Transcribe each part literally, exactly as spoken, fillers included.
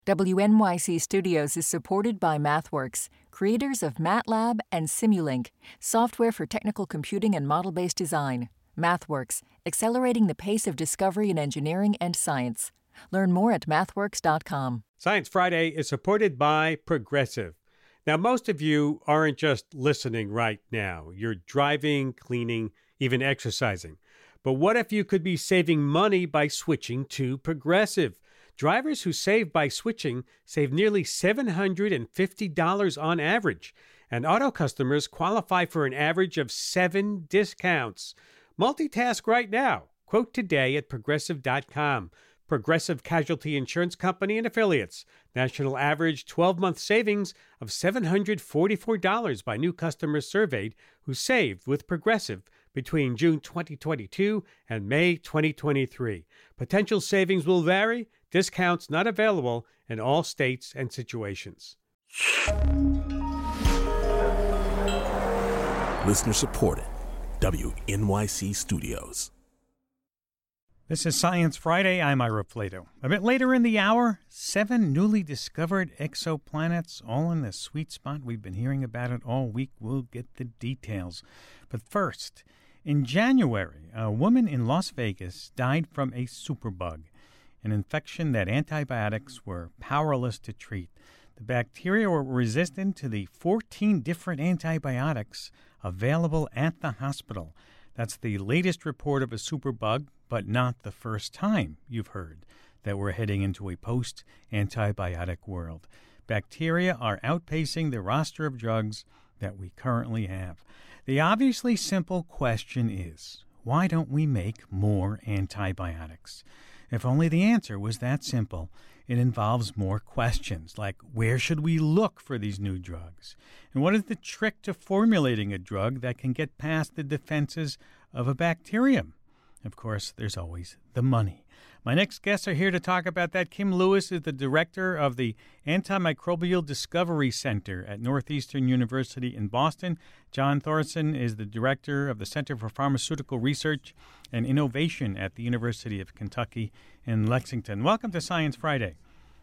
W N Y C Studios is supported by MathWorks, creators of MATLAB and Simulink, software for technical computing and model-based design. MathWorks, accelerating the pace of discovery in engineering and science. Learn more at mathworks dot com. Science Friday is supported by Progressive. Now, most of you aren't just listening right now. You're driving, cleaning, even exercising. But what if you could be saving money by switching to Progressive? Drivers who save by switching save nearly seven hundred fifty dollars on average, and auto customers qualify for an average of seven discounts. Multitask right now. Quote today at progressive dot com. Progressive Casualty Insurance Company and Affiliates. National average twelve-month savings of seven hundred forty-four dollars by new customers surveyed who saved with Progressive between June twenty twenty-two and May twenty twenty-three. Potential savings will vary. Discounts not available in all states and situations. Listener supported. W N Y C Studios. This is Science Friday. I'm Ira Flato. A bit later in the hour, seven newly discovered exoplanets, all in the sweet spot. We've been hearing about it all week. We'll get the details. But first, in January, a woman in Las Vegas died from a superbug, an infection that antibiotics were powerless to treat. The bacteria were resistant to the fourteen different antibiotics available at the hospital. That's the latest report of a superbug, but not the first time you've heard that we're heading into a post-antibiotic world. Bacteria are outpacing the roster of drugs that we currently have. The obviously simple question is, why don't we make more antibiotics? If only the answer was that simple. It involves more questions, like where should we look for these new drugs? And what is the trick to formulating a drug that can get past the defenses of a bacterium? Of course, there's always the money. My next guests are here to talk about that. Kim Lewis is the director of the Antimicrobial Discovery Center at Northeastern University in Boston. John Thorson is the director of the Center for Pharmaceutical Research and Innovation at the University of Kentucky in Lexington. Welcome to Science Friday.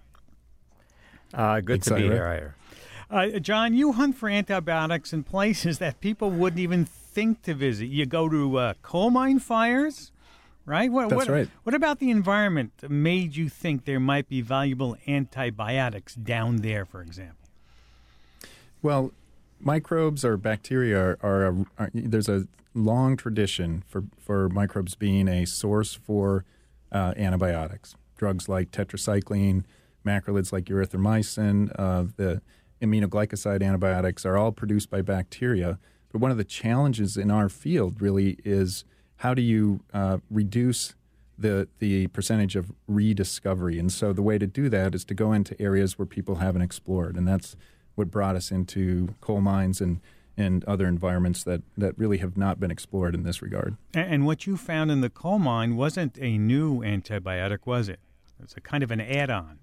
Uh, good Thanks, to be here, Ira. Uh, John, you hunt for antibiotics in places that people wouldn't even think to visit. You go to uh, coal mine fires, right? What, That's what, right. What about the environment that made you think there might be valuable antibiotics down there, for example? Well, microbes or bacteria are, are, a, are there's a long tradition for, for microbes being a source for uh, antibiotics. Drugs like tetracycline, macrolides like erythromycin, uh, the aminoglycoside antibiotics are all produced by bacteria. But one of the challenges in our field really is how do you uh, reduce the the percentage of rediscovery? And so the way to do that is to go into areas where people haven't explored. And that's what brought us into coal mines and, and other environments that, that really have not been explored in this regard. And, and what you found in the coal mine wasn't a new antibiotic, was it? It's a kind of an add-on.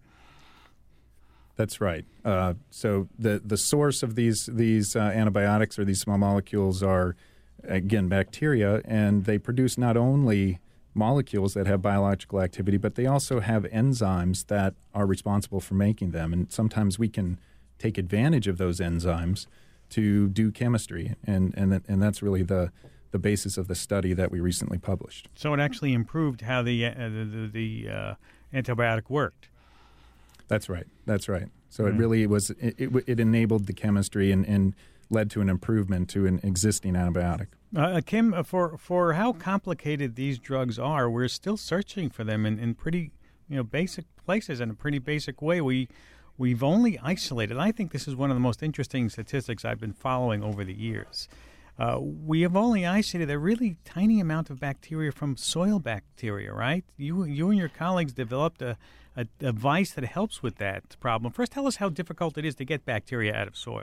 That's right. Uh, so the the source of these these uh, antibiotics or these small molecules are, again, bacteria, and they produce not only molecules that have biological activity, but they also have enzymes that are responsible for making them. And sometimes we can take advantage of those enzymes to do chemistry, and and and that's really the the basis of the study that we recently published. So it actually improved how the uh, the, the, the uh, antibiotic worked. That's right. That's right. So Mm-hmm. it really was, it, it, it enabled the chemistry and, and led to an improvement to an existing antibiotic. Uh, Kim, for for how complicated these drugs are, we're still searching for them in, in pretty you know basic places in a pretty basic way. We we've only isolated. I think this is one of the most interesting statistics I've been following over the years. Uh, we have only isolated a really tiny amount of bacteria from soil bacteria, right? You you and your colleagues developed a, a device that helps with that problem. First, tell us how difficult it is to get bacteria out of soil.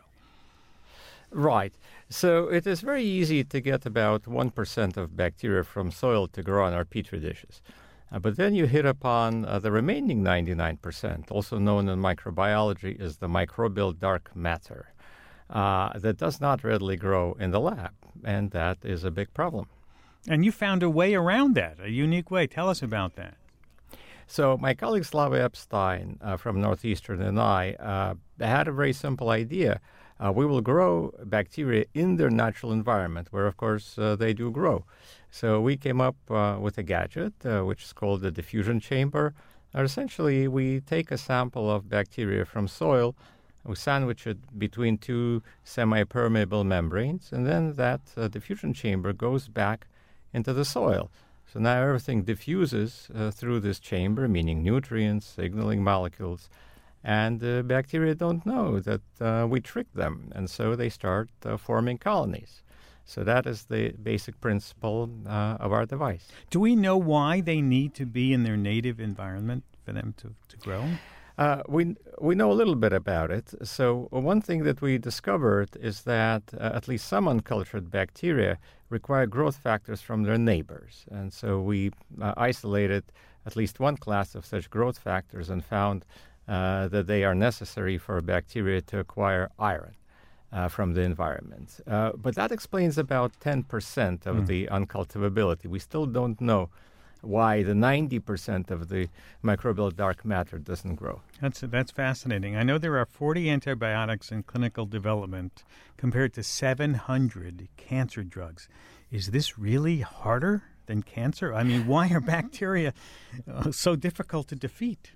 Right. So it is very easy to get about one percent of bacteria from soil to grow on our petri dishes. Uh, but then you hit upon uh, the remaining ninety-nine percent, also known in microbiology as the microbial dark matter. Uh, that does not readily grow in the lab, and that is a big problem. And you found a way around that, a unique way. Tell us about that. So my colleague Slava Epstein uh, from Northeastern and I uh, had a very simple idea. Uh, we will grow bacteria in their natural environment, where, of course, uh, they do grow. So we came up uh, with a gadget, uh, which is called the diffusion chamber. Uh, essentially, we take a sample of bacteria from soil, we sandwich it between two semi-permeable membranes, and then that uh, diffusion chamber goes back into the soil. So now everything diffuses uh, through this chamber, meaning nutrients, signaling molecules, and the uh, bacteria don't know that uh, we tricked them, and so they start uh, forming colonies. So that is the basic principle uh, of our device. Do we know why they need to be in their native environment for them to, to grow? Uh, we we know a little bit about it. So one thing that we discovered is that uh, at least some uncultured bacteria require growth factors from their neighbors. And so we uh, isolated at least one class of such growth factors and found uh, that they are necessary for bacteria to acquire iron uh, from the environment. Uh, but that explains about ten percent of mm. the uncultivability. We still don't know why the ninety percent of the microbial dark matter doesn't grow. That's that's fascinating. I know there are forty antibiotics in clinical development compared to seven hundred cancer drugs. Is this really harder than cancer? I mean, why are bacteria uh, so difficult to defeat?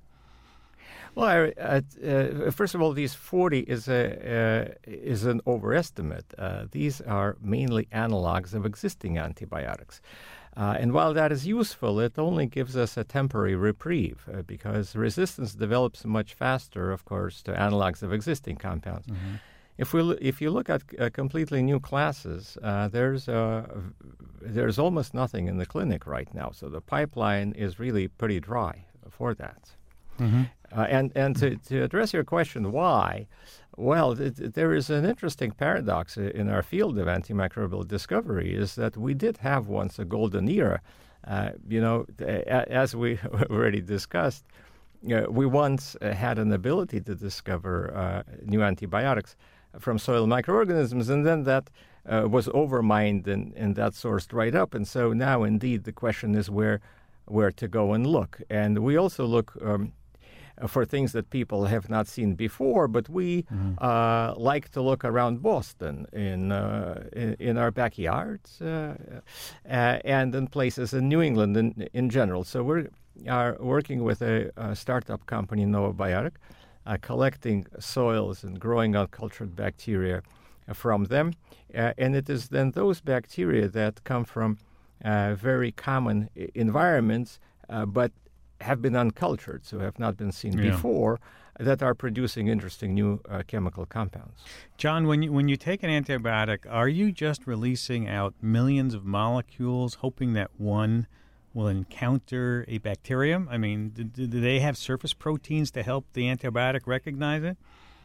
Well, uh, uh, first of all, these forty is a uh, is an overestimate. Uh, these are mainly analogs of existing antibiotics. Uh, and while that is useful, it only gives us a temporary reprieve uh, because resistance develops much faster, of course, to analogs of existing compounds. Mm-hmm. If we lo- if you look at uh, completely new classes, uh, there's uh, there's almost nothing in the clinic right now. So the pipeline is really pretty dry for that. Mm-hmm. Uh, and and to, to address your question, why? Well, th- th- there is an interesting paradox in our field of antimicrobial discovery is that we did have once a golden era. Uh, you know, a- as we already discussed, uh, we once uh, had an ability to discover uh, new antibiotics from soil microorganisms, and then that uh, was overmined and, and that source dried up. And so now, indeed, the question is where where to go and look. And we also look um, for things that people have not seen before, but we mm-hmm. uh, like to look around Boston in uh, in, in our backyards uh, uh, and in places in New England in, in general. So we are working with a, a startup company, Novabiotic, uh, collecting soils and growing uncultured bacteria from them. Uh, and it is then those bacteria that come from uh, very common environments, uh, but have been uncultured, so have not been seen yeah. before, that are producing interesting new uh, chemical compounds. John, when you when you take an antibiotic, are you just releasing out millions of molecules, hoping that one will encounter a bacterium? I mean, do, do they have surface proteins to help the antibiotic recognize it?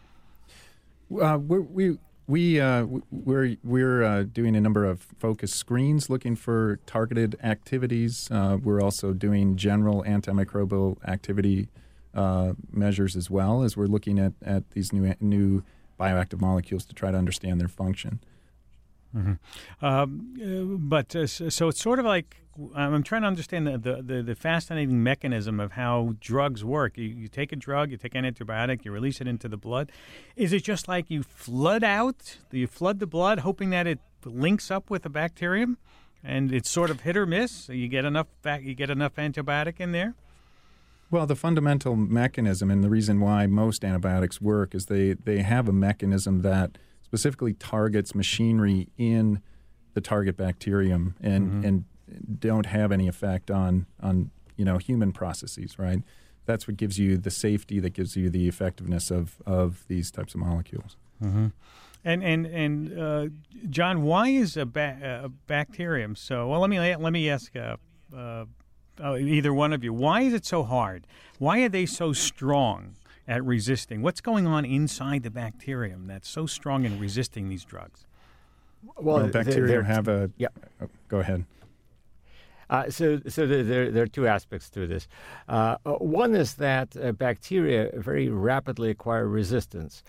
Uh, we're, we we uh, we're we're uh, doing a number of focus screens looking for targeted activities. Uh, we're also doing general antimicrobial activity uh, measures as well as we're looking at, at these new new bioactive molecules to try to understand their function. Mm-hmm. Um, uh, but uh, so it's sort of like I'm trying to understand the, the, the, the fascinating mechanism of how drugs work. You, you take a drug, you take an antibiotic, you release it into the blood. Is it just like you flood out, you flood the blood, hoping that it links up with a bacterium, and it's sort of hit or miss? So you get enough back, you get enough antibiotic in there. Well, the fundamental mechanism and the reason why most antibiotics work is they, they have a mechanism that specifically targets machinery in the target bacterium and mm-hmm. and don't have any effect on on you know human processes, right? That's what gives you the safety, that gives you the effectiveness of, of these types of molecules. Mm-hmm. And and and uh, John, why is a, ba- a bacterium so? Well, let me let me ask uh, uh, uh, either one of you. Why is it so hard? Why are they so strong at resisting? What's going on inside the bacterium that's so strong in resisting these drugs? Well, well bacteria have a... Yeah. Oh, go ahead. Uh, so so there, there are two aspects to this. Uh, one is that uh, bacteria very rapidly acquire resistance.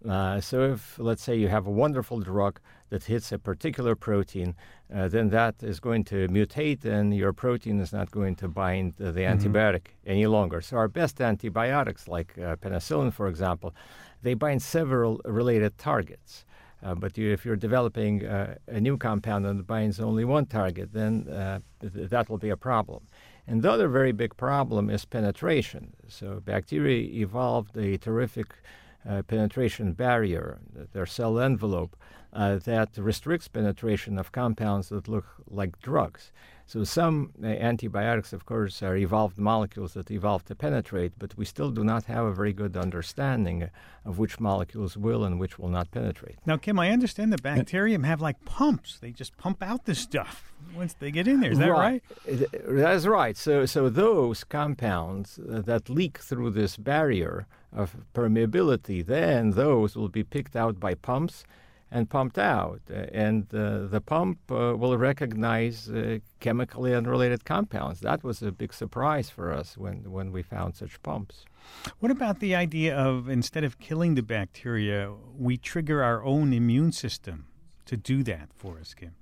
Uh, so if, let's say, you have a wonderful drug that hits a particular protein, uh, then that is going to mutate and your protein is not going to bind uh, the mm-hmm. antibiotic any longer. So our best antibiotics, like uh, penicillin, for example, they bind several related targets. Uh, but you, if you're developing uh, a new compound that binds only one target, then uh, th- that will be a problem. And the other very big problem is penetration. So bacteria evolved a terrific uh, penetration barrier, their cell envelope, uh, that restricts penetration of compounds that look like drugs. So some uh, antibiotics, of course, are evolved molecules that evolve to penetrate, but we still do not have a very good understanding of which molecules will and which will not penetrate. Now, Kim, I understand the bacterium have like pumps. They just pump out this stuff once they get in there. Is that right? right? That's right. So, so those compounds uh, that leak through this barrier of permeability, then those will be picked out by pumps and pumped out. Uh, and uh, the pump uh, will recognize uh, chemically unrelated compounds. That was a big surprise for us when, when we found such pumps. What about the idea of, instead of killing the bacteria, we trigger our own immune system to do that for us, Kim?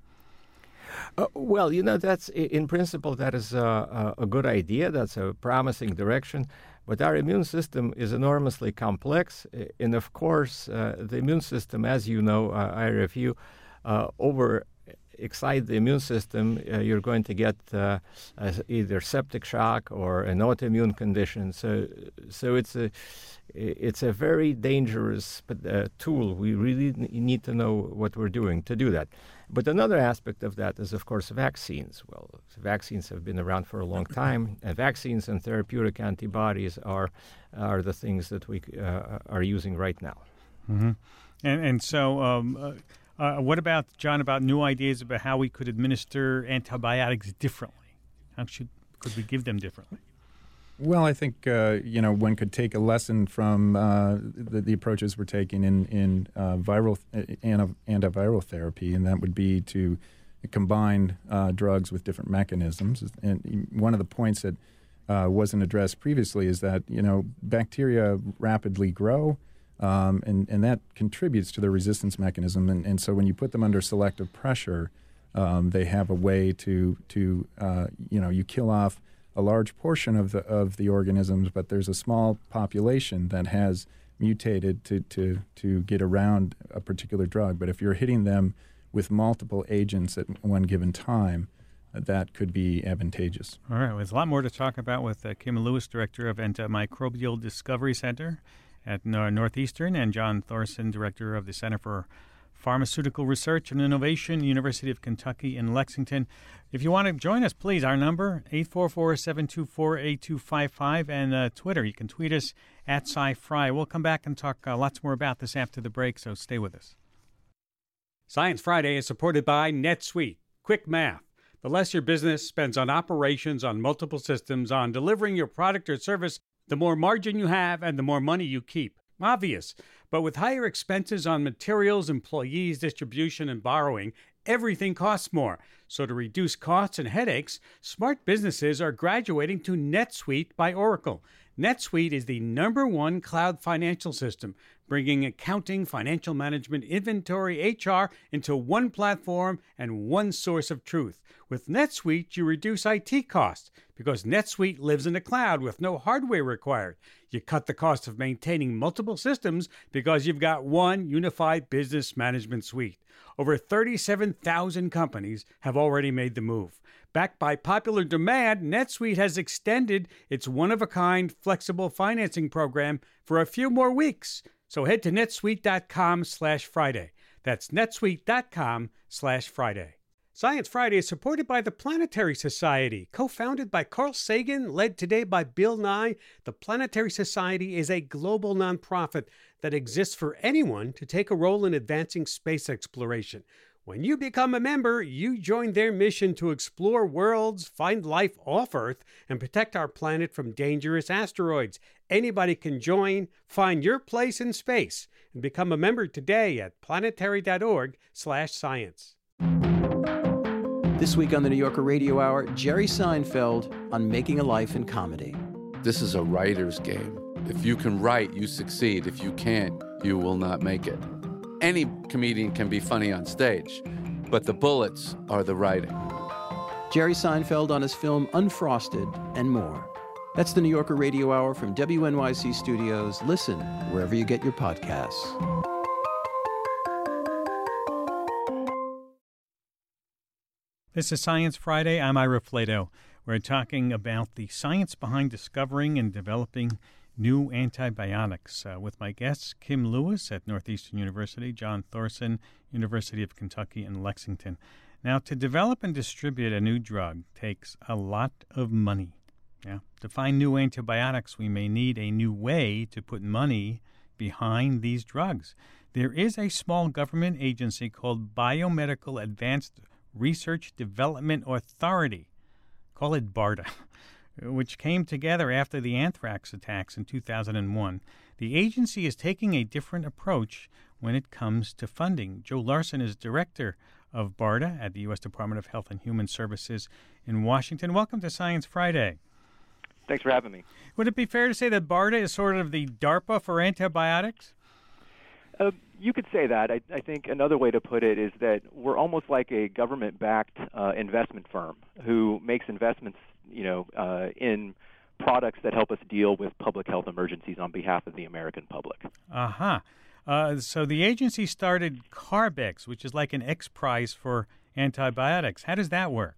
Uh, well, you know, that's in principle, that is a, a good idea. That's a promising direction. But our immune system is enormously complex. And of course, uh, the immune system, as you know, uh, Ira, if you uh, over excite the immune system, uh, you're going to get uh, uh, either septic shock or an autoimmune condition. So, so it's a it's a very dangerous uh, tool. We really need to know what we're doing to do that. But another aspect of that is, of course, vaccines. Well, vaccines have been around for a long time, and vaccines and therapeutic antibodies are are the things that we uh, are using right now. Mm-hmm. And and so. Um, uh, Uh, what about, John, about new ideas about how we could administer antibiotics differently? How should could we give them differently? Well, I think, uh, you know, one could take a lesson from uh, the, the approaches we're taking in, in uh, viral uh, antiviral therapy, and that would be to combine uh, drugs with different mechanisms. And one of the points that uh, wasn't addressed previously is that, you know, bacteria rapidly grow. Um, and, and that contributes to the resistance mechanism. And, and so when you put them under selective pressure, um, they have a way to, to uh, you know, you kill off a large portion of the of the organisms, but there's a small population that has mutated to, to, to get around a particular drug. But if you're hitting them with multiple agents at one given time, uh, that could be advantageous. All right. Well, there's a lot more to talk about with uh, Kim Lewis, Director of Antimicrobial Discovery Center at Northeastern, and John Thorson, Director of the Center for Pharmaceutical Research and Innovation, University of Kentucky in Lexington. If you want to join us, please, our number, eight four four, seven two four, eight two five five, and uh, Twitter. You can tweet us at SciFri. We'll come back and talk uh, lots more about this after the break, so stay with us. Science Friday is supported by NetSuite. Quick math. The less your business spends on operations, on multiple systems, on delivering your product or service, the more margin you have and the more money you keep. Obvious. But with higher expenses on materials, employees, distribution, and borrowing, everything costs more. So to reduce costs and headaches, smart businesses are graduating to NetSuite by Oracle. NetSuite is the number one cloud financial system, bringing accounting, financial management, inventory, H R into one platform and one source of truth. With NetSuite, you reduce I T costs because NetSuite lives in the cloud with no hardware required. You cut the cost of maintaining multiple systems because you've got one unified business management suite. Over thirty-seven thousand companies have already made the move. Backed by popular demand, NetSuite has extended its one-of-a-kind flexible financing program for a few more weeks. So head to netsuite.com slash Friday. That's netsuite.com slash Friday. Science Friday is supported by the Planetary Society. Co-founded by Carl Sagan, led today by Bill Nye, the Planetary Society is a global nonprofit that exists for anyone to take a role in advancing space exploration. When you become a member, you join their mission to explore worlds, find life off Earth, and protect our planet from dangerous asteroids. Anybody can join. Find your place in space and become a member today at planetary.org slash science. This week on the New Yorker Radio Hour, Jerry Seinfeld on making a life in comedy. This is a writer's game. If you can write, you succeed. If you can't, you will not make it. Any comedian can be funny on stage, but the bullets are the writing. Jerry Seinfeld on his film Unfrosted and more. That's the New Yorker Radio Hour from W N Y C Studios. Listen wherever you get your podcasts. This is Science Friday. I'm Ira Flato. We're talking about the science behind discovering and developing new antibiotics uh, with my guests, Kim Lewis at Northeastern University, John Thorson, University of Kentucky in Lexington. Now, to develop and distribute a new drug takes a lot of money. Yeah. To find new antibiotics, we may need a new way to put money behind these drugs. There is a small government agency called Biomedical Advanced Research Development Authority, call it BARDA, which came together after the anthrax attacks in two thousand one. The agency is taking a different approach when it comes to funding. Joe Larson is director of BARDA at the U S Department of Health and Human Services in Washington. Welcome to Science Friday. Thanks for having me. Would it be fair to say that BARDA is sort of the DARPA for antibiotics? Uh, you could say that. I, I think another way to put it is that we're almost like a government-backed uh, investment firm who makes investments, you know, uh, in products that help us deal with public health emergencies on behalf of the American public. Uh-huh. Uh, so the agency started CARB-X, which is like an X Prize for antibiotics. How does that work?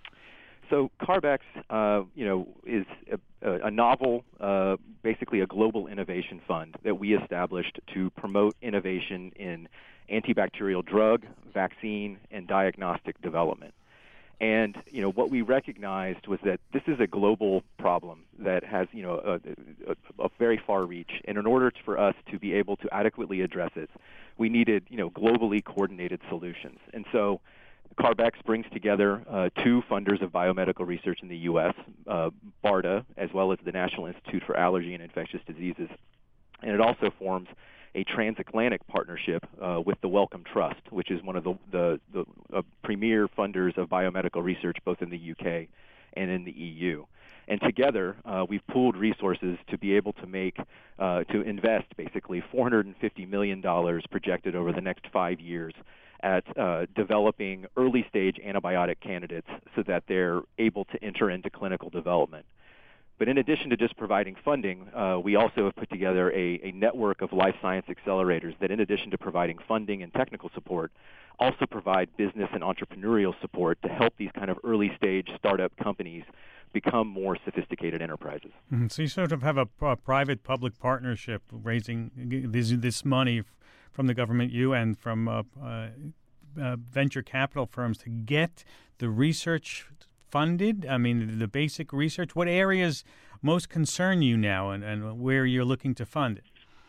So CARB-X, uh, you know, is a, a novel, uh, basically a global innovation fund that we established to promote innovation in antibacterial drug, vaccine, and diagnostic development. And, you know, what we recognized was that this is a global problem that has, you know, a, a, a very far reach. And in order for us to be able to adequately address it, we needed, you know, globally coordinated solutions. And so CARB-X brings together uh, two funders of biomedical research in the U S, uh, BARDA, as well as the National Institute for Allergy and Infectious Diseases. And it also forms a transatlantic partnership uh, with the Wellcome Trust, which is one of the, the, the uh, premier funders of biomedical research both in the U K and in the E U. And together, uh, we've pooled resources to be able to make, uh, to invest basically four hundred fifty million dollars projected over the next five years at uh, developing early-stage antibiotic candidates so that they're able to enter into clinical development. But in addition to just providing funding, uh, we also have put together a, a network of life science accelerators that, in addition to providing funding and technical support, also provide business and entrepreneurial support to help these kind of early-stage startup companies become more sophisticated enterprises. Mm-hmm. So you sort of have a, a private-public partnership raising this, this money from the government, you, and from uh, uh, uh, venture capital firms to get the research funded? I mean, the basic research. What areas most concern you now, and, and where you're looking to fund it?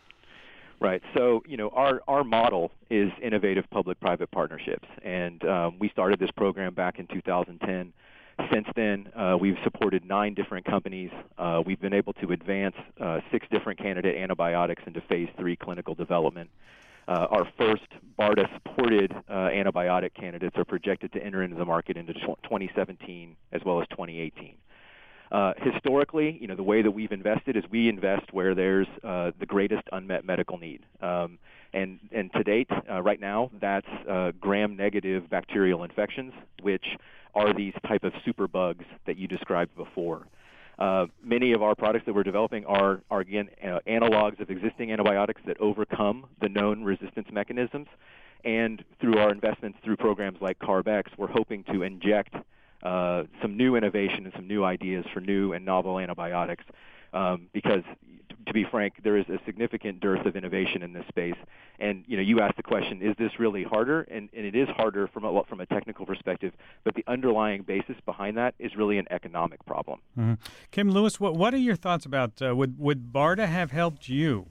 Right. So, you know, our, our model is innovative public-private partnerships, and um, we started this program back in two thousand ten. Since then, uh, we've supported nine different companies. Uh, we've been able to advance uh, six different candidate antibiotics into phase three clinical development. Uh, our first BARDA-supported uh, antibiotic candidates are projected to enter into the market into twenty seventeen as well as twenty eighteen. Uh, historically, you know, the way that we've invested is we invest where there's uh, the greatest unmet medical need. Um, and, and to date, uh, right now, that's uh, gram-negative bacterial infections, which are these type of superbugs that you described before. Uh, many of our products that we're developing are, are again, uh, analogs of existing antibiotics that overcome the known resistance mechanisms. And through our investments through programs like CARB-X, we're hoping to inject uh, some new innovation and some new ideas for new and novel antibiotics. Um, because, to be frank, there is a significant dearth of innovation in this space. And, you know, you asked the question, is this really harder? And, and it is harder from a, from a technical perspective, but the underlying basis behind that is really an economic problem. Mm-hmm. Kim Lewis, what, what are your thoughts about, uh, would, would BARDA have helped you?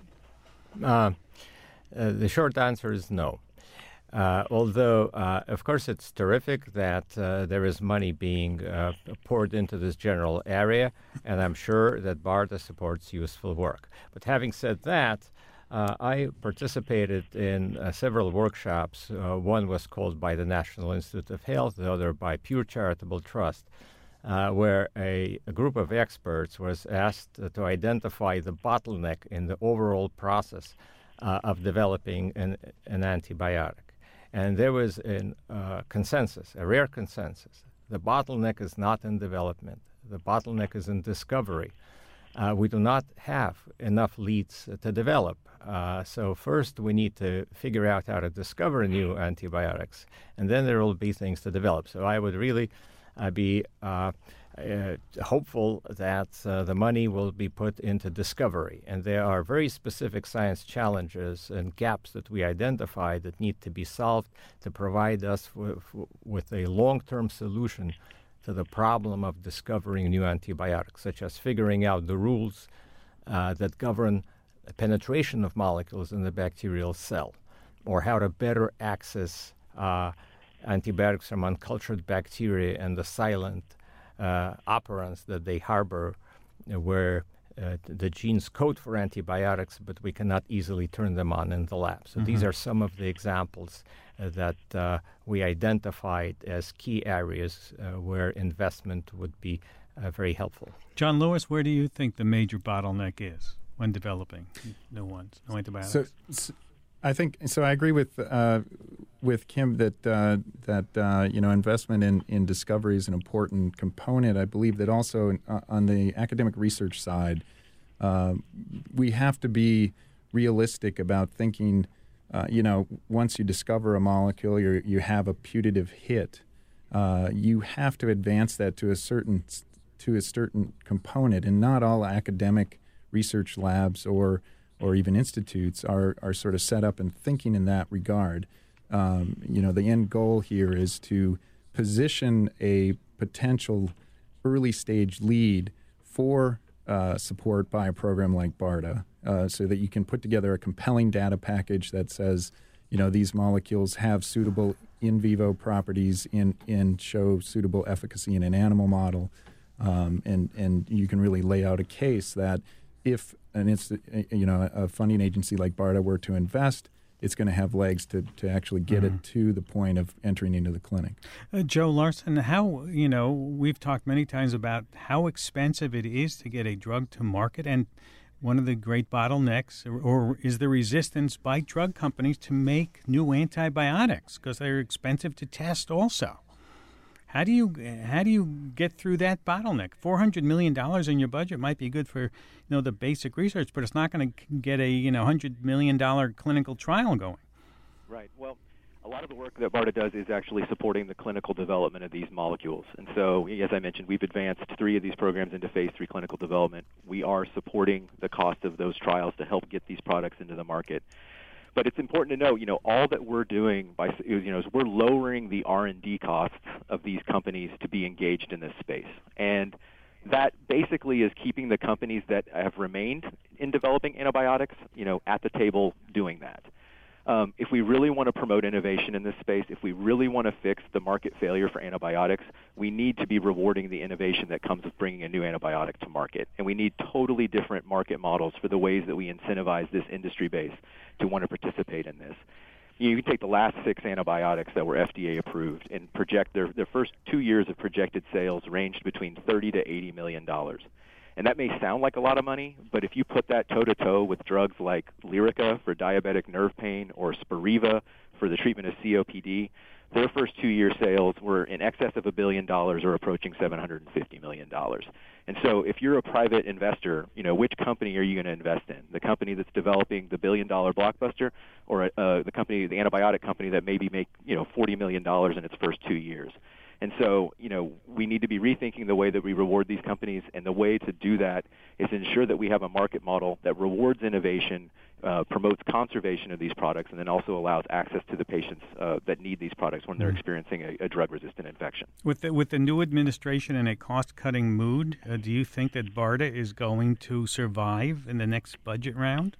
Uh, uh, the short answer is no. Uh, although, uh, of course, it's terrific that uh, there is money being uh, poured into this general area, and I'm sure that BARDA supports useful work. But having said that, uh, I participated in uh, several workshops. Uh, one was called by the National Institute of Health, the other by Pure Charitable Trust, uh, where a, a group of experts was asked uh, to identify the bottleneck in the overall process uh, of developing an, an antibiotic. And there was a uh, consensus, a rare consensus. The bottleneck is not in development. The bottleneck is in discovery. Uh, we do not have enough leads uh, to develop. Uh, so first we need to figure out how to discover new antibiotics, and then there will be things to develop. So I would really uh, be uh, uh, hopeful that uh, the money will be put into discovery. And there are very specific science challenges and gaps that we identify that need to be solved to provide us w- w- with a long-term solution to the problem of discovering new antibiotics, such as figuring out the rules uh, that govern the penetration of molecules in the bacterial cell, or how to better access uh, antibiotics from uncultured bacteria and the silent uh, operants that they harbor, uh, where uh, the genes code for antibiotics, but we cannot easily turn them on in the lab. So mm-hmm. these are some of the examples uh, that uh, we identified as key areas uh, where investment would be uh, very helpful. John Lewis, where do you think the major bottleneck is when developing new ones, new antibiotics? So, so I think so. I agree with uh, with Kim that uh, that uh, you know investment in, in discovery is an important component. I believe that also uh, on the academic research side, uh, we have to be realistic about thinking. Uh, you know, once you discover a molecule, you you have a putative hit. Uh, you have to advance that to a certain to a certain component, and not all academic research labs or or even institutes are, are sort of set up and thinking in that regard. Um, you know, the end goal here is to position a potential early stage lead for uh, support by a program like BARDA, uh, so that you can put together a compelling data package that says, you know, these molecules have suitable in vivo properties in, in show suitable efficacy in an animal model. Um, and, and you can really lay out a case that if an inst- you know a funding agency like BARDA were to invest, it's going to have legs to, to actually get mm-hmm. it to the point of entering into the clinic. Uh, Joe Larson, how, you know, we've talked many times about how expensive it is to get a drug to market, and one of the great bottlenecks or, or is the resistance by drug companies to make new antibiotics because they're expensive to test also. How do you how do you get through that bottleneck? four hundred million dollars in your budget might be good for, you know, the basic research, but it's not going to get a, you know, one hundred million dollars clinical trial going. Right. Well, a lot of the work that BARDA does is actually supporting the clinical development of these molecules. And so, as I mentioned, we've advanced three of these programs into phase three clinical development. We are supporting the cost of those trials to help get these products into the market. But it's important to know, you know, all that we're doing by, you know, is we're lowering the R and D costs of these companies to be engaged in this space. And that basically is keeping the companies that have remained in developing antibiotics, you know, at the table doing that. Um, if we really want to promote innovation in this space, if we really want to fix the market failure for antibiotics, we need to be rewarding the innovation that comes with bringing a new antibiotic to market. And we need totally different market models for the ways that we incentivize this industry base to want to participate in this. You can take the last six antibiotics that were F D A approved and project their, their first two years of projected sales ranged between thirty to eighty million dollars. And that may sound like a lot of money, but if you put that toe-to-toe with drugs like Lyrica for diabetic nerve pain or Spiriva for the treatment of C O P D, their first two-year sales were in excess of a billion dollars or approaching seven hundred fifty million dollars. And so if you're a private investor, you know, which company are you going to invest in? The company that's developing the billion-dollar blockbuster, or uh, the company, the antibiotic company that maybe make, you know, forty million dollars in its first two years? And so, you know, we need to be rethinking the way that we reward these companies, and the way to do that is ensure that we have a market model that rewards innovation, uh, promotes conservation of these products, and then also allows access to the patients uh, that need these products when they're experiencing a, a drug-resistant infection. With the, with the new administration in a cost-cutting mood, uh, do you think that BARDA is going to survive in the next budget round?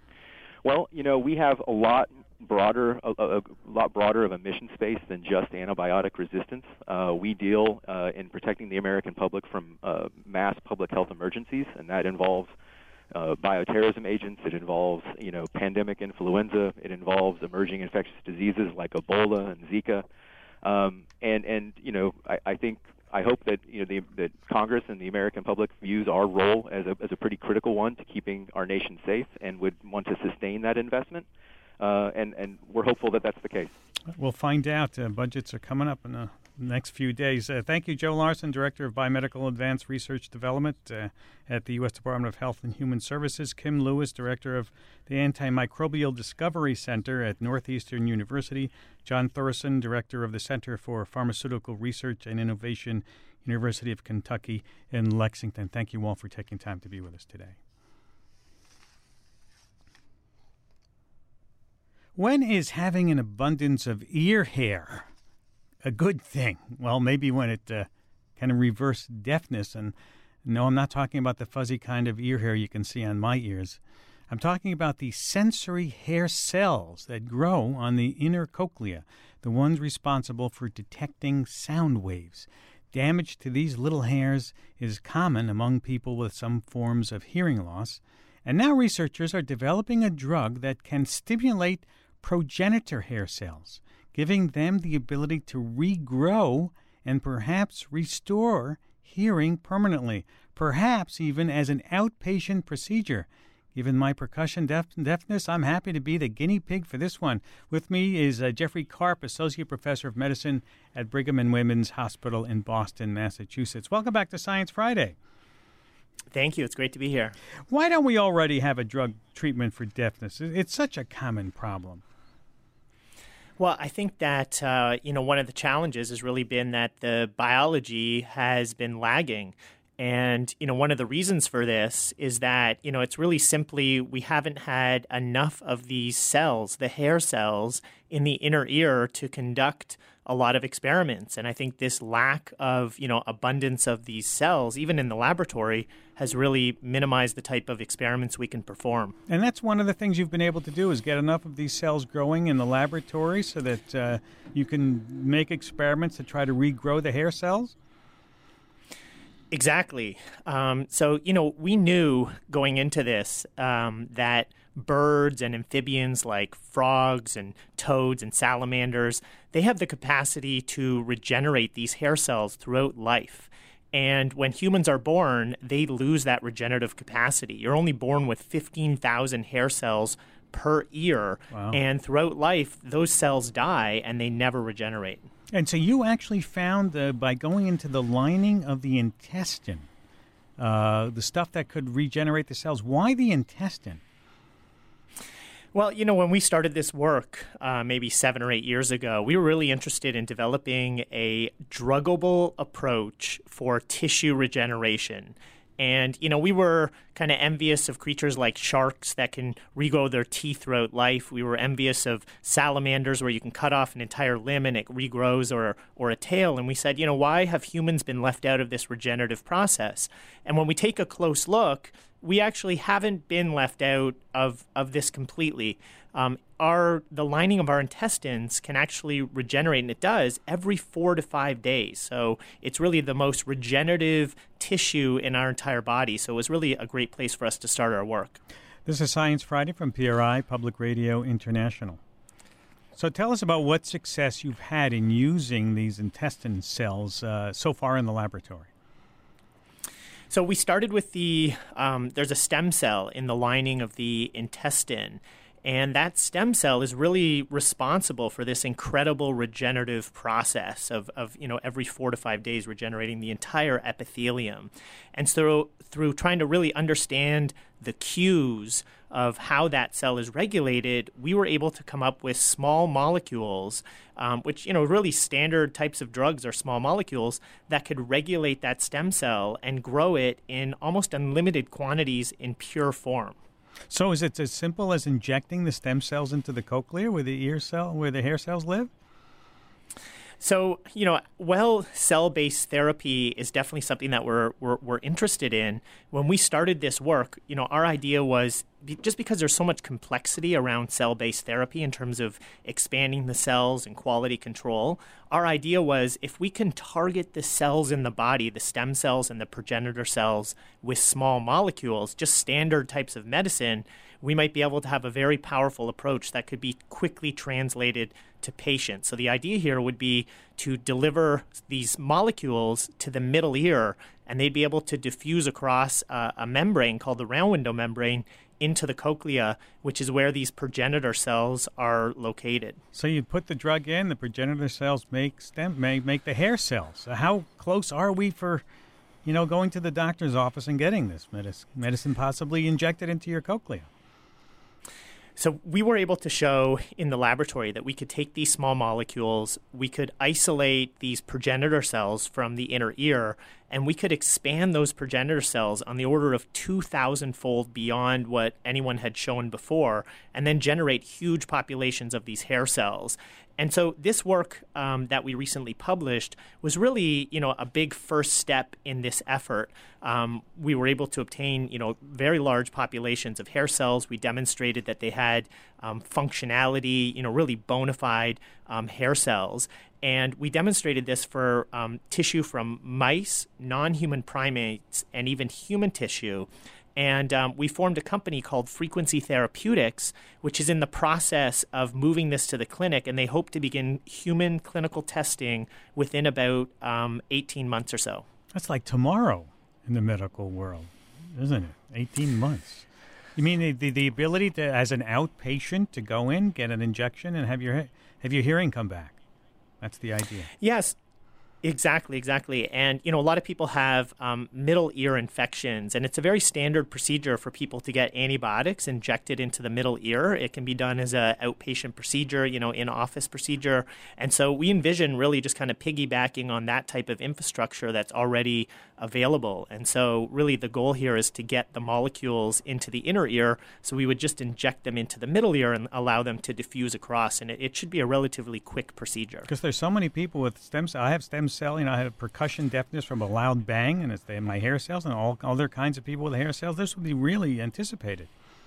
Well, you know, we have a lot broader, a, a lot broader of a mission space than just antibiotic resistance. Uh, we deal uh, in protecting the American public from uh, mass public health emergencies, and that involves uh, bioterrorism agents. It involves, you know, pandemic influenza. It involves emerging infectious diseases like Ebola and Zika. Um, and, and, you know, I, I think I hope that you know the, that Congress and the American public views our role as a, as a pretty critical one to keeping our nation safe and would want to sustain that investment. Uh, and, and we're hopeful that that's the case. We'll find out. Uh, budgets are coming up in the next few days. Uh, thank you, Joe Larson, Director of Biomedical Advanced Research Development uh, at the U S Department of Health and Human Services. Kim Lewis, Director of the Antimicrobial Discovery Center at Northeastern University. John Thorson, Director of the Center for Pharmaceutical Research and Innovation, University of Kentucky in Lexington. Thank you all for taking time to be with us today. When is having an abundance of ear hair a good thing? Well, maybe when it uh, kind of reverse deafness. And no, I'm not talking about the fuzzy kind of ear hair you can see on my ears. I'm talking about the sensory hair cells that grow on the inner cochlea, the ones responsible for detecting sound waves. Damage to these little hairs is common among people with some forms of hearing loss. And now researchers are developing a drug that can stimulate progenitor hair cells, giving them the ability to regrow and perhaps restore hearing permanently, perhaps even as an outpatient procedure. Given my percussion deaf- deafness, I'm happy to be the guinea pig for this one. With me is uh, Jeffrey Karp, Associate Professor of Medicine at Brigham and Women's Hospital in Boston, Massachusetts. Welcome back to Science Friday. Thank you. It's great to be here. Why don't we already have a drug treatment for deafness? It's such a common problem. Well, I think that, uh, you know, one of the challenges has really been that the biology has been lagging. And, you know, one of the reasons for this is that, you know, it's really simply we haven't had enough of these cells, the hair cells in the inner ear, to conduct a lot of experiments. And I think this lack of, you know, abundance of these cells, even in the laboratory, has really minimized the type of experiments we can perform. And that's one of the things you've been able to do, is get enough of these cells growing in the laboratory so that uh, you can make experiments to try to regrow the hair cells? Exactly. Um, so, you know, we knew going into this um, that birds and amphibians like frogs and toads and salamanders, they have the capacity to regenerate these hair cells throughout life. And when humans are born, they lose that regenerative capacity. You're only born with fifteen thousand hair cells per ear. Wow. And throughout life, those cells die and they never regenerate. And so you actually found, uh, by going into the lining of the intestine, uh, the stuff that could regenerate the cells. Why the intestine? Well, you know, when we started this work uh, maybe seven or eight years ago, we were really interested in developing a druggable approach for tissue regeneration. And, you know, we were kind of envious of creatures like sharks that can regrow their teeth throughout life. We were envious of salamanders where you can cut off an entire limb and it regrows, or or a tail. And we said, you know, why have humans been left out of this regenerative process? And when we take a close look, we actually haven't been left out of, of this completely. Um, our the lining of our intestines can actually regenerate, and it does, every four to five days. So it's really the most regenerative tissue in our entire body. So it was really a great place for us to start our work. This is Science Friday from P R I, Public Radio International. So tell us about what success you've had in using these intestine cells uh, so far in the laboratory. So we started with the, um, there's a stem cell in the lining of the intestine, and that stem cell is really responsible for this incredible regenerative process of, of, you know, every four to five days regenerating the entire epithelium. And so through trying to really understand the cues of how that cell is regulated, we were able to come up with small molecules, um, which, you know, really standard types of drugs are small molecules that could regulate that stem cell and grow it in almost unlimited quantities in pure form. So is it as simple as injecting the stem cells into the cochlea where the ear cell, where the hair cells live? So, you know, well, cell-based therapy is definitely something that we're, we're we're interested in. When we started this work, you know, our idea was be, just because there's so much complexity around cell-based therapy in terms of expanding the cells and quality control, our idea was if we can target the cells in the body, the stem cells and the progenitor cells, with small molecules, just standard types of medicine, we might be able to have a very powerful approach that could be quickly translated to patients. So the idea here would be to deliver these molecules to the middle ear, and they'd be able to diffuse across uh, a membrane called the round window membrane into the cochlea, which is where these progenitor cells are located. So you put the drug in, the progenitor cells make stem, make, make the hair cells. So how close are we for, you know, going to the doctor's office and getting this medicine, medicine possibly injected into your cochlea? So we were able to show in the laboratory that we could take these small molecules, we could isolate these progenitor cells from the inner ear, and we could expand those progenitor cells on the order of two thousand fold beyond what anyone had shown before, and then generate huge populations of these hair cells. And so this work um, that we recently published was really, you know, a big first step in this effort. Um, we were able to obtain, you know, very large populations of hair cells. We demonstrated that they had um, functionality, you know, really bona fide um, hair cells. And we demonstrated this for um, tissue from mice, non-human primates, and even human tissue. And um, we formed a company called Frequency Therapeutics, which is in the process of moving this to the clinic, and they hope to begin human clinical testing within about um, eighteen months or so. That's like tomorrow in the medical world, isn't it? eighteen months. You mean the, the, the ability to, as an outpatient, to go in, get an injection, and have your have your hearing come back? That's the idea. Yes. Exactly, exactly. And, you know, a lot of people have um, middle ear infections, and it's a very standard procedure for people to get antibiotics injected into the middle ear. It can be done as an outpatient procedure, you know, in-office procedure. And so we envision really just kind of piggybacking on that type of infrastructure that's already available. And so really the goal here is to get the molecules into the inner ear, so we would just inject them into the middle ear and allow them to diffuse across. And it, it should be a relatively quick procedure. Because there's so many people with stem cells. I have stem cell, you know, I had a percussion deafness from a loud bang, and it's they, my hair cells, and all other kinds of people with hair cells. This would be really anticipated.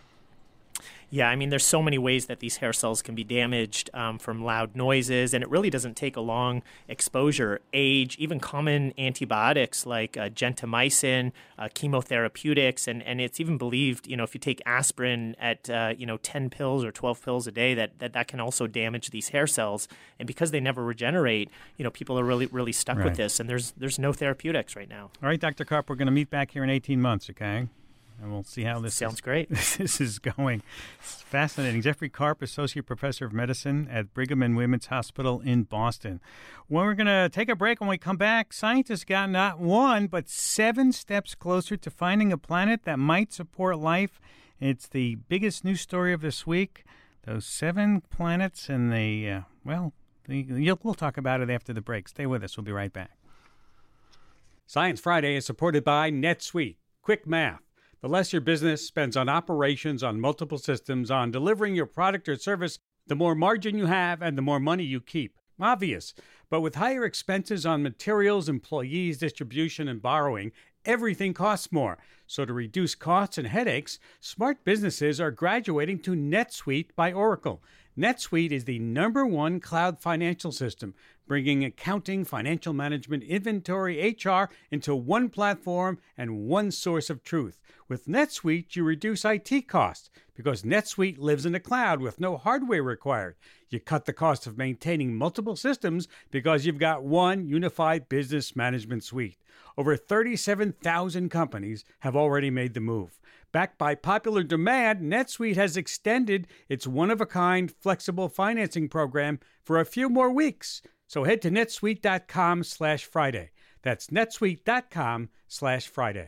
Yeah, I mean, there's so many ways that these hair cells can be damaged um, from loud noises, and it really doesn't take a long exposure. Age, even common antibiotics like uh, gentamicin, uh, chemotherapeutics, and, and it's even believed, you know, if you take aspirin at, uh, you know, ten pills or twelve pills a day, that, that that can also damage these hair cells. And because they never regenerate, you know, people are really, really stuck Right. with this, and there's there's no therapeutics right now. All right, Doctor Karp, we're going to meet back here in eighteen months, okay? And we'll see how this Sounds is, great. This is going. It's fascinating. Jeffrey Karp, Associate Professor of Medicine at Brigham and Women's Hospital in Boston. When we're going to take a break, when we come back, scientists got not one, but seven steps closer to finding a planet that might support life. It's the biggest news story of this week. Those seven planets and the, uh, well, the, you'll, we'll talk about it after the break. Stay with us. We'll be right back. Science Friday is supported by NetSuite. Quick math. The less your business spends on operations, on multiple systems, on delivering your product or service, the more margin you have and the more money you keep. Obvious. But with higher expenses on materials, employees, distribution, and borrowing, everything costs more. So to reduce costs and headaches, smart businesses are graduating to NetSuite by Oracle. NetSuite is the number one cloud financial system, bringing accounting, financial management, inventory, H R into one platform and one source of truth. With NetSuite, you reduce I T costs because NetSuite lives in the cloud with no hardware required. You cut the cost of maintaining multiple systems because you've got one unified business management suite. Over thirty-seven thousand companies have already made the move. Backed by popular demand, NetSuite has extended its one-of-a-kind flexible financing program for a few more weeks. So head to netsuite.com slash Friday. That's netsuite.com slash Friday.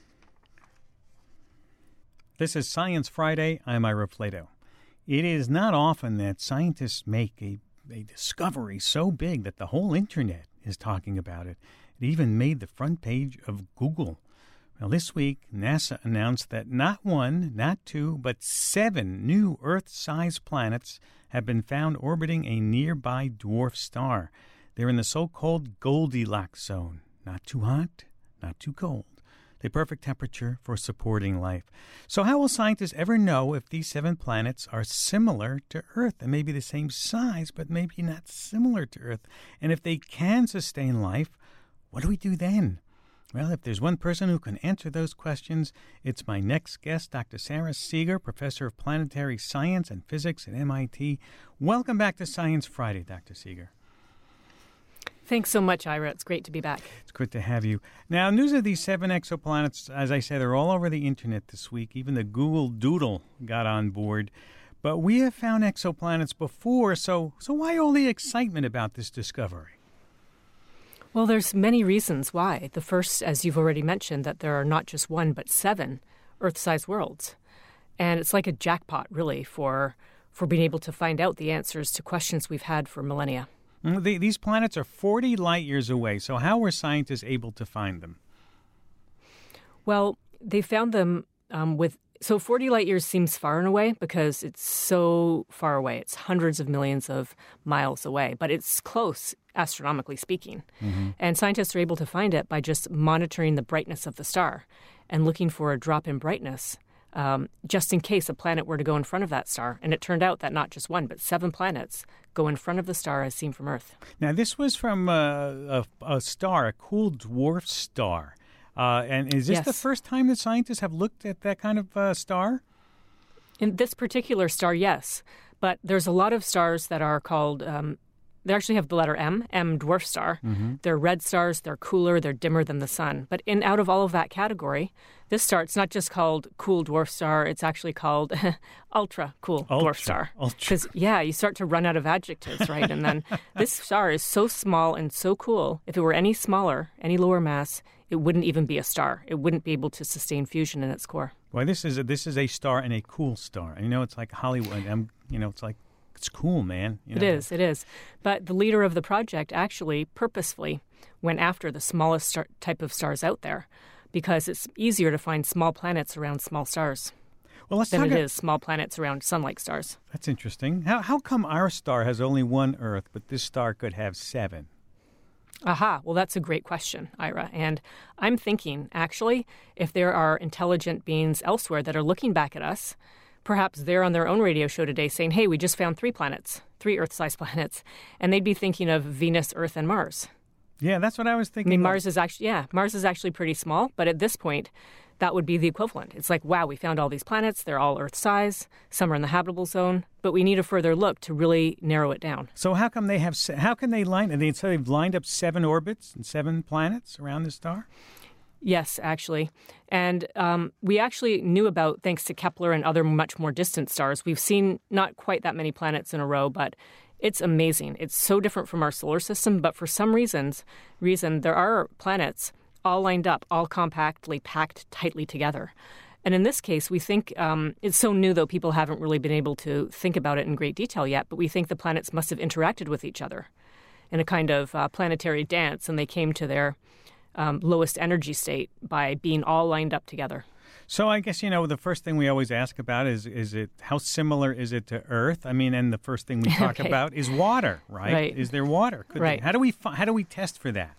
This is Science Friday. I'm Ira Flato. It is not often that scientists make a, a discovery so big that the whole internet is talking about it. It even made the front page of Google. Well, this week, NASA announced that not one, not two, but seven new Earth-sized planets have been found orbiting a nearby dwarf star. They're in the so-called Goldilocks zone. Not too hot, not too cold. The perfect temperature for supporting life. So how will scientists ever know if these seven planets are similar to Earth and maybe the same size, but maybe not similar to Earth? And if they can sustain life, what do we do then? Well, if there's one person who can answer those questions, it's my next guest, Doctor Sara Seager, professor of planetary science and physics at M I T. Welcome back to Science Friday, Doctor Seager. Thanks so much, Ira. It's great to be back. It's good to have you. Now, news of these seven exoplanets, as I said, are all over the internet this week. Even the Google Doodle got on board. But we have found exoplanets before, so so why all the excitement about this discovery? Well, there's many reasons why. The first, as you've already mentioned, that there are not just one but seven Earth-sized worlds. And it's like a jackpot, really, for for being able to find out the answers to questions we've had for millennia. The, these planets are forty light years away, so how were scientists able to find them? Well, they found them um, with... So forty light years seems far and away because it's so far away. It's hundreds of millions of miles away, but it's close, astronomically speaking. Mm-hmm. And scientists are able to find it by just monitoring the brightness of the star and looking for a drop in brightness, um, just in case a planet were to go in front of that star. And it turned out that not just one, but seven planets go in front of the star as seen from Earth. Now, this was from uh, a, a star, a cool dwarf star. Uh, and is this yes. the first time that scientists have looked at that kind of uh, star? In this particular star, yes. But there's a lot of stars that are called, um, they actually have the letter M, M dwarf star. Mm-hmm. They're red stars, they're cooler, they're dimmer than the sun. But in out of all of that category, this star, it's not just called cool dwarf star, it's actually called ultra cool ultra, dwarf star. Because, yeah, you start to run out of adjectives, right? And then this star is so small and so cool, if it were any smaller, any lower mass, it wouldn't even be a star. It wouldn't be able to sustain fusion in its core. Well, this is a, this is a star and a cool star. And, you know, it's like Hollywood. I'm, you know, it's like, it's cool, man. You know? It is, it is. But the leader of the project actually purposefully went after the smallest star- type of stars out there because it's easier to find small planets around small stars well, let's than talk it a- is small planets around sun-like stars. That's interesting. How how come our star has only one Earth, but this star could have seven? Aha. Well, that's a great question, Ira. And I'm thinking, actually, if there are intelligent beings elsewhere that are looking back at us, perhaps they're on their own radio show today saying, hey, we just found three planets, three Earth-sized planets. And they'd be thinking of Venus, Earth, and Mars. Yeah, that's what I was thinking. I mean, Mars is actually, yeah, Mars is actually pretty small. But at this point, that would be the equivalent. It's like, wow, we found all these planets. They're all Earth-size. Some are in the habitable zone. But we need a further look to really narrow it down. So how come they have, how can they line, they, so they've lined up seven orbits and seven planets around the star? Yes, actually. And um, we actually knew about, thanks to Kepler and other much more distant stars, we've seen not quite that many planets in a row, but it's amazing. It's so different from our solar system, but for some reasons, reason there are planets all lined up, all compactly packed tightly together. And in this case, we think um, it's so new, though people haven't really been able to think about it in great detail yet, but we think the planets must have interacted with each other in a kind of uh, planetary dance, and they came to their um, lowest energy state by being all lined up together. So I guess, you know, the first thing we always ask about is, is it how similar is it to Earth? I mean, and the first thing we talk okay. about is water, right? Right. Is there water? Could right. They, how do we how do we test for that?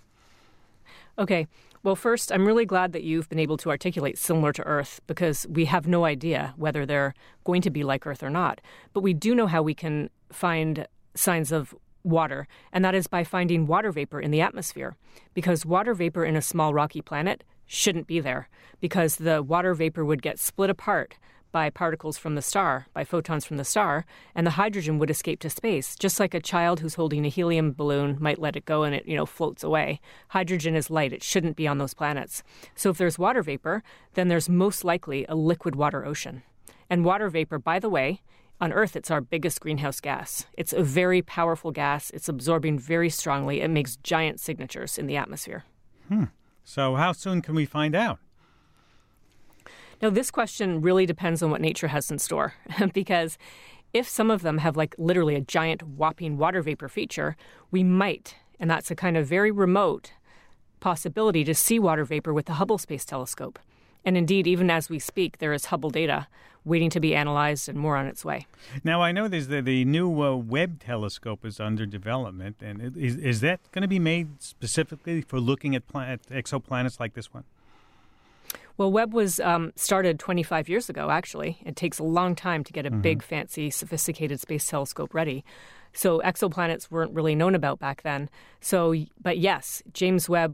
Okay. Well, first, I'm really glad that you've been able to articulate similar to Earth because we have no idea whether they're going to be like Earth or not. But we do know how we can find signs of water, and that is by finding water vapor in the atmosphere, because water vapor in a small rocky planet shouldn't be there, because the water vapor would get split apart by particles from the star, by photons from the star, and the hydrogen would escape to space, just like a child who's holding a helium balloon might let it go and it, you know, floats away. Hydrogen is light. It shouldn't be on those planets. So if there's water vapor, then there's most likely a liquid water ocean. And water vapor, by the way, on Earth, it's our biggest greenhouse gas. It's a very powerful gas. It's absorbing very strongly. It makes giant signatures in the atmosphere. Hmm. So how soon can we find out? Now, this question really depends on what nature has in store, because if some of them have like literally a giant whopping water vapor feature, we might, and that's a kind of very remote possibility to see water vapor with the Hubble Space Telescope. And indeed, even as we speak, there is Hubble data waiting to be analyzed and more on its way. Now, I know there's the, the new uh, Webb telescope is under development. And it, is, is that going to be made specifically for looking at planet, exoplanets like this one? Well, Webb was um, started twenty-five years ago, actually. It takes a long time to get a mm-hmm. big, fancy, sophisticated space telescope ready. So exoplanets weren't really known about back then. So, but yes, James Webb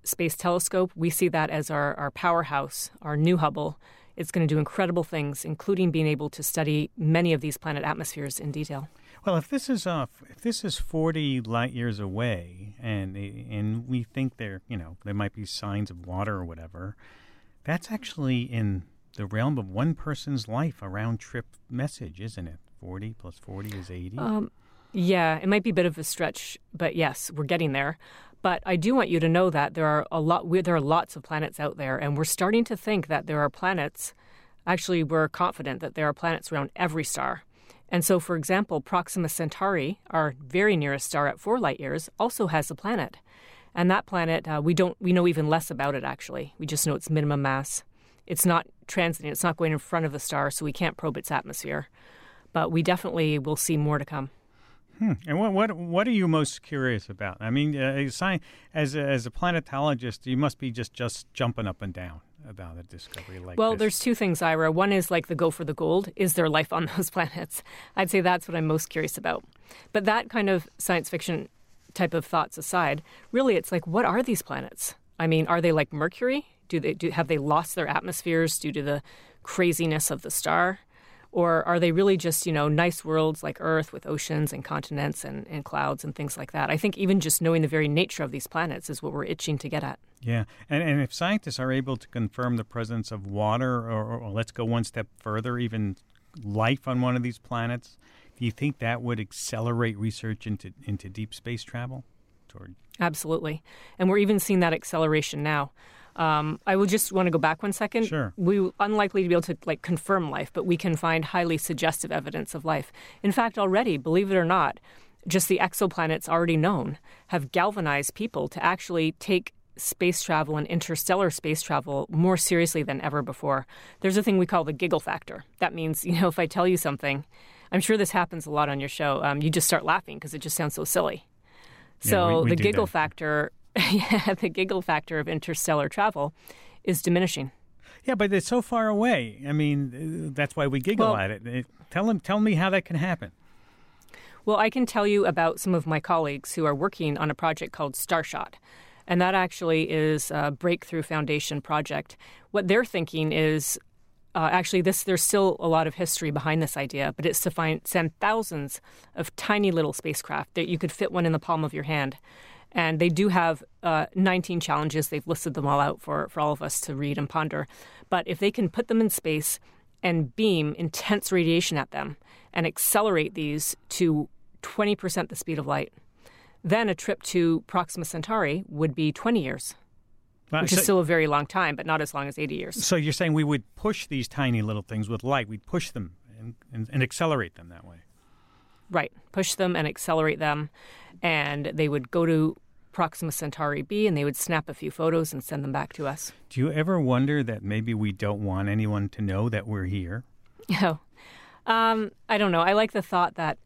Space Telescope, we see that as our, our powerhouse, our new Hubble. It's going to do incredible things, including being able to study many of these planet atmospheres in detail. Well, if this is uh, if this is forty light years away, and and we think there, you know, there might be signs of water or whatever, that's actually in the realm of one person's life, a round trip message, isn't it? Forty plus forty is eighty. Um, yeah, it might be a bit of a stretch, but yes, we're getting there. But I do want you to know that there are a lot. We, there are lots of planets out there, and we're starting to think that there are planets. Actually, we're confident that there are planets around every star. And so, for example, Proxima Centauri, our very nearest star at four light years, also has a planet. And that planet, uh, we don't we know even less about it, actually. We just know its minimum mass. It's not transiting. It's not going in front of the star, so we can't probe its atmosphere. But we definitely will see more to come. Hmm. And what what what are you most curious about? I mean, uh, as, as a, as a planetologist, you must be just, just jumping up and down about a discovery like well, this. There's two things, Ira. One is like the go for the gold. Is there life on those planets? I'd say that's what I'm most curious about. But that kind of science fiction type of thoughts aside, really it's like, what are these planets? I mean, are they like Mercury? Do they do have they lost their atmospheres due to the craziness of the star? Or are they really just, you know, nice worlds like Earth with oceans and continents and, and clouds and things like that? I think even just knowing the very nature of these planets is what we're itching to get at. Yeah. And, and if scientists are able to confirm the presence of water, or, or let's go one step further, even life on one of these planets, do you think that would accelerate research into, into deep space travel? Toward... Absolutely. And we're even seeing that acceleration now. Um, I will just want to go back one second. Sure. We're unlikely to be able to like confirm life, but we can find highly suggestive evidence of life. In fact, already, believe it or not, just the exoplanets already known have galvanized people to actually take space travel and interstellar space travel more seriously than ever before. There's a thing we call the giggle factor. That means, you know, if I tell you something, I'm sure this happens a lot on your show, um, you just start laughing because it just sounds so silly. Yeah, so we, we the do giggle that. factor... Yeah, the giggle factor of interstellar travel is diminishing. Yeah, but it's so far away. I mean, that's why we giggle well, at it. it. Tell them, tell me how that can happen. Well, I can tell you about some of my colleagues who are working on a project called Starshot. And that actually is a Breakthrough Foundation project. What they're thinking is, uh, actually, this there's still a lot of history behind this idea, but it's to find send thousands of tiny little spacecraft that you could fit one in the palm of your hand. And they do have uh, nineteen challenges. They've listed them all out for, for all of us to read and ponder. But if they can put them in space and beam intense radiation at them and accelerate these to twenty percent the speed of light, then a trip to Proxima Centauri would be twenty years, Well, which so, is still a very long time, but not as long as eighty years. So you're saying we would push these tiny little things with light. We'd push them and, and, and accelerate them that way. Right. Push them and accelerate them. And they would go to Proxima Centauri B and they would snap a few photos and send them back to us. Do you ever wonder that maybe we don't want anyone to know that we're here? Oh, um, I don't know. I like the thought that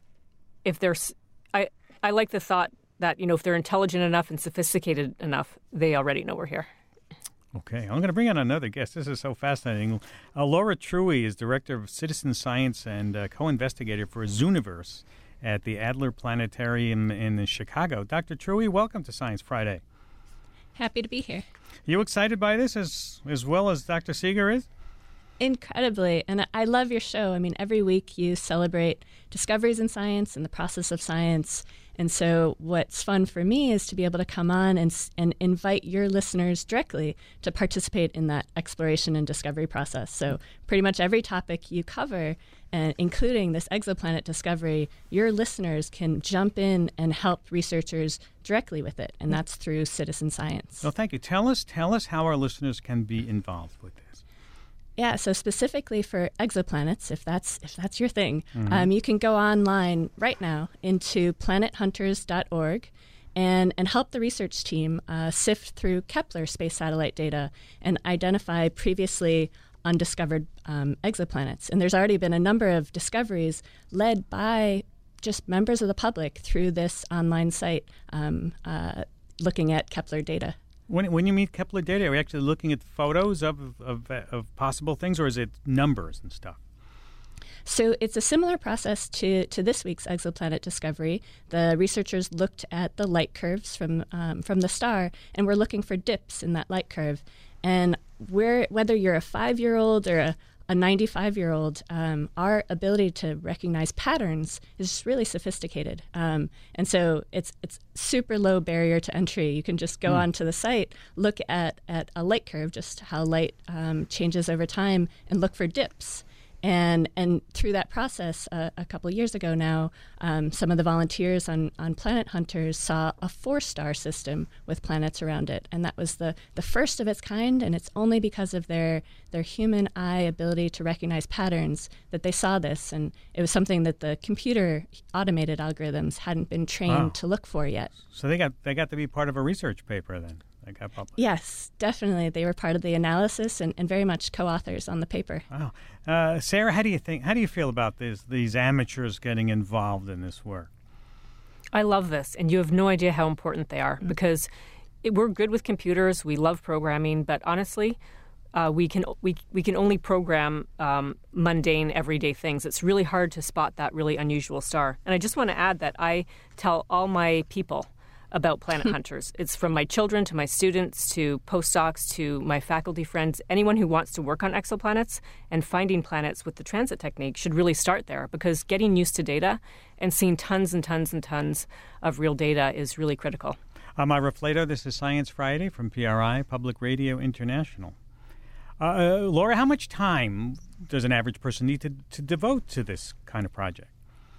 if there's, I, I like the thought that, you know, if they're intelligent enough and sophisticated enough, they already know we're here. Okay, I'm going to bring on another guest. This is so fascinating. Uh, Laura Truey is Director of Citizen Science and uh, co-investigator for Zooniverse at the Adler Planetarium in Chicago. Doctor Truey, welcome to Science Friday. Happy to be here. You excited by this as as well as Doctor Seeger is? Incredibly. And I love your show. I mean, every week you celebrate discoveries in science and the process of science. And so what's fun for me is to be able to come on and and invite your listeners directly to participate in that exploration and discovery process. So pretty much every topic you cover, and including this exoplanet discovery, your listeners can jump in and help researchers directly with it. And that's through citizen science. Well, thank you. Tell us, tell us how our listeners can be involved with this. Yeah, so specifically for exoplanets, if that's if that's your thing, mm-hmm. um, you can go online right now into planet hunters dot org and, and help the research team uh, sift through Kepler space satellite data and identify previously undiscovered um, exoplanets. And there's already been a number of discoveries led by just members of the public through this online site um, uh, looking at Kepler data. When when you mean Kepler data, are we actually looking at photos of, of of possible things, or is it numbers and stuff? So it's a similar process to, to this week's exoplanet discovery. The researchers looked at the light curves from um, from the star, and we're looking for dips in that light curve. And we're, whether you're a five-year-old or a a ninety-five-year-old, um, our ability to recognize patterns is really sophisticated. Um, and so it's it's super low barrier to entry. You can just go mm. onto the site, look at, at a light curve, just how light um, changes over time, and look for dips. And and through that process, uh, a couple years ago now, um, some of the volunteers on, on Planet Hunters saw a four-star system with planets around it. And that was the, the first of its kind, and it's only because of their, their human eye ability to recognize patterns that they saw this. And it was something that the computer automated algorithms hadn't been trained wow. to look for yet. So they got they got to be part of a research paper then? Got yes, definitely. They were part of the analysis and, and very much co-authors on the paper. Wow, uh, Sarah, how do you think? How do you feel about this? These amateurs getting involved in this work? I love this, and you have no idea how important they are mm-hmm. because it, we're good with computers. We love programming, but honestly, uh, we can we we can only program um, mundane, everyday things. It's really hard to spot that really unusual star. And I just want to add that I tell all my people about Planet Hunters. It's from my children to my students to postdocs to my faculty friends. Anyone who wants to work on exoplanets and finding planets with the transit technique should really start there, because getting used to data and seeing tons and tons and tons of real data is really critical. I'm Ira Flato. This is Science Friday from P R I, Public Radio International. Uh, Laura, how much time does an average person need to, to devote to this kind of project?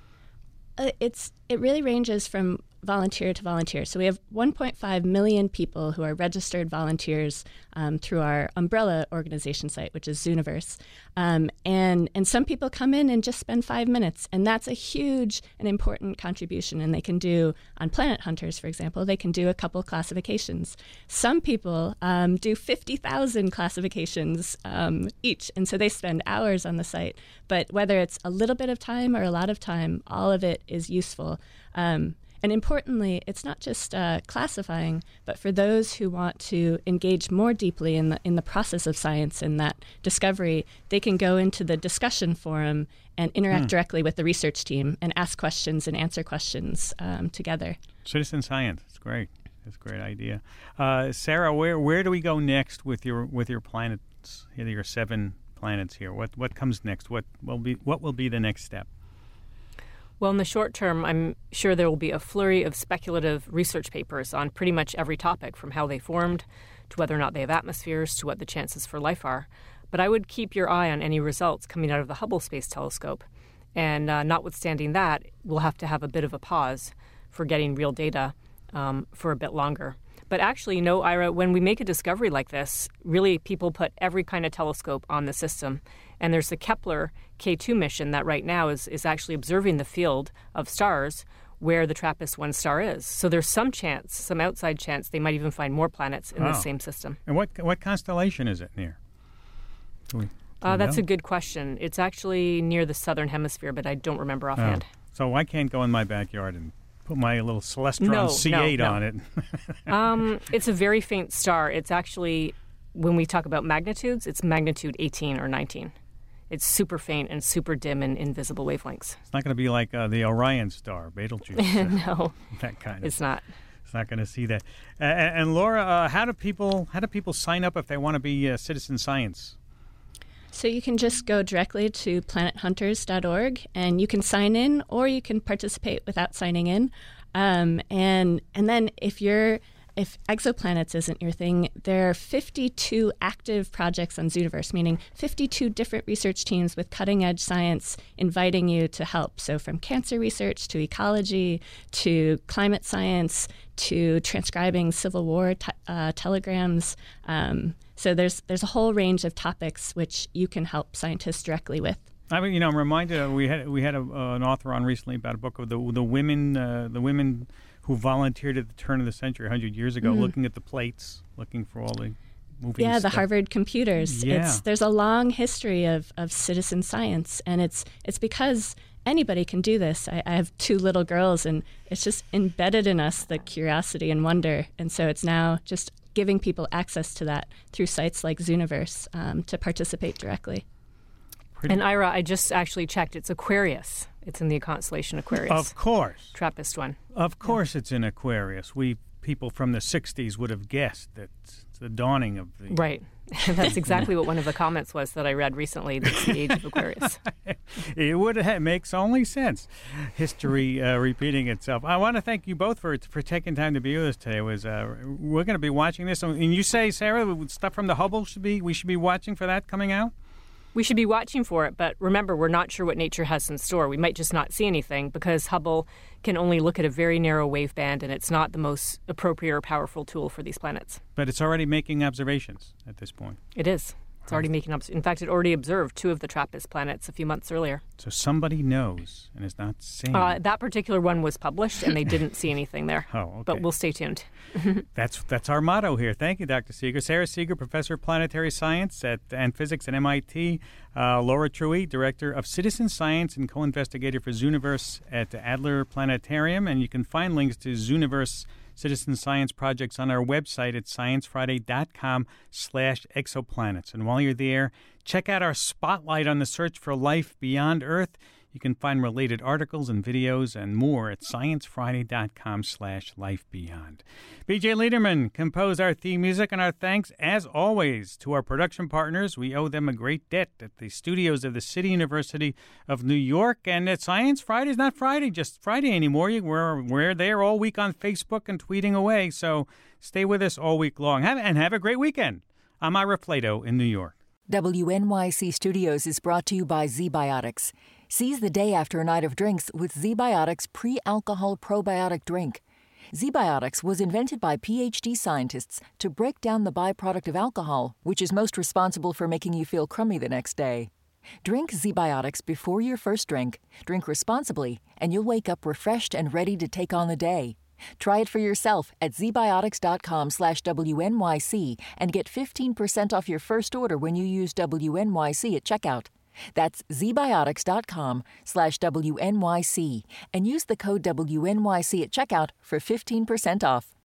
Uh, it's it really ranges from volunteer to volunteer. So we have one point five million people who are registered volunteers um, through our umbrella organization site, which is Zooniverse. Um, and, and some people come in and just spend five minutes, and that's a huge and important contribution. And they can do, on Planet Hunters, for example, they can do a couple classifications. Some people um, do fifty thousand classifications um, each, and so they spend hours on the site. But whether it's a little bit of time or a lot of time, all of it is useful. Um, And importantly, it's not just uh, classifying, but for those who want to engage more deeply in the in the process of science and that discovery, they can go into the discussion forum and interact mm. directly with the research team and ask questions and answer questions um, together. Citizen science, it's great. That's a great idea. Uh, Sarah, where where do we go next with your with your planets? Your seven planets here. What what comes next? What will be what will be the next step? Well, in the short term, I'm sure there will be a flurry of speculative research papers on pretty much every topic, from how they formed to whether or not they have atmospheres to what the chances for life are. But I would keep your eye on any results coming out of the Hubble Space Telescope. And uh, notwithstanding that, we'll have to have a bit of a pause for getting real data um, for a bit longer. But actually, you know, Ira, when we make a discovery like this, really people put every kind of telescope on the system. And there's the Kepler K two mission that right now is, is actually observing the field of stars where the TRAPPIST one star is. So there's some chance, some outside chance, they might even find more planets in wow. the same system. And what what constellation is it near? Do we, do uh, that's know? a good question. It's actually near the southern hemisphere, but I don't remember offhand. Oh. So I can't go in my backyard and put my little Celestron no, C eight no, no. on it. um, it's a very faint star. It's actually, when we talk about magnitudes, it's magnitude eighteen or nineteen. It's super faint and super dim and invisible wavelengths. It's not going to be like uh, the Orion star, Betelgeuse. Uh, no, that kind of. It's not. It's not going to see that. Uh, and, and Laura, uh, how do people how do people sign up if they want to be uh, citizen science? So you can just go directly to planet hunters dot org, and you can sign in, or you can participate without signing in. Um, and and then if you're If exoplanets isn't your thing, there are fifty-two active projects on Zooniverse, meaning fifty-two different research teams with cutting-edge science inviting you to help. So from cancer research to ecology to climate science to transcribing Civil War t- uh, telegrams. Um, so there's there's a whole range of topics which you can help scientists directly with. I mean, you know, I'm reminded uh, we had we had a, uh, an author on recently about a book of the the women uh, the women. who volunteered at the turn of the century, one hundred years ago, mm-hmm. looking at the plates, looking for all the movies. Yeah, the stuff. Harvard computers. Yeah. It's, there's a long history of, of citizen science, and it's it's because anybody can do this. I, I have two little girls, and it's just embedded in us, the curiosity and wonder. And so it's now just giving people access to that through sites like Zooniverse um, to participate directly. Pretty And Ira, I just actually checked. It's Aquarius. It's in the constellation Aquarius. Of course. Trappist one. Of course it's in Aquarius. We people from the sixties would have guessed that it's the dawning of the... Right. That's exactly what one of the comments was that I read recently. That's the age of Aquarius. It would have, makes only sense. History uh, repeating itself. I want to thank you both for for taking time to be with us today. It was uh, we're going to be watching this, and you say, Sarah, stuff from the Hubble should be we should be watching for that coming out. We should be watching for it, but remember, we're not sure what nature has in store. We might just not see anything because Hubble can only look at a very narrow wave band, and it's not the most appropriate or powerful tool for these planets. But it's already making observations at this point. It is. It's already making up. In fact, it already observed two of the TRAPPIST planets a few months earlier. So somebody knows and is not saying. Uh, that particular one was published, and they didn't see anything there. Oh, okay. But we'll stay tuned. That's that's our motto here. Thank you, Doctor Seeger. Sarah Seeger, Professor of Planetary Science at, and Physics at M I T. Uh, Laura Truey, Director of Citizen Science and co-investigator for Zooniverse at Adler Planetarium. And you can find links to Zooniverse citizen science projects on our website at sciencefriday.com slash exoplanets. And while you're there, check out our spotlight on the search for life beyond Earth. You can find related articles and videos and more at sciencefriday.com slash lifebeyond. B J Liederman composed our theme music, and our thanks, as always, to our production partners. We owe them a great debt at the studios of the City University of New York. And at Science Friday is not Friday, just Friday anymore. We're, we're there all week on Facebook and tweeting away, so stay with us all week long. Have, and have a great weekend. I'm Ira Flato in New York. W N Y C Studios is brought to you by ZBiotics. Seize the day after a night of drinks with ZBiotics pre-alcohol probiotic drink. ZBiotics was invented by P H D scientists to break down the byproduct of alcohol, which is most responsible for making you feel crummy the next day. Drink ZBiotics before your first drink, drink responsibly, and you'll wake up refreshed and ready to take on the day. Try it for yourself at zbiotics.com slash WNYC and get fifteen percent off your first order when you use W N Y C at checkout. That's zbiotics.com slash WNYC and use the code W N Y C at checkout for fifteen percent off.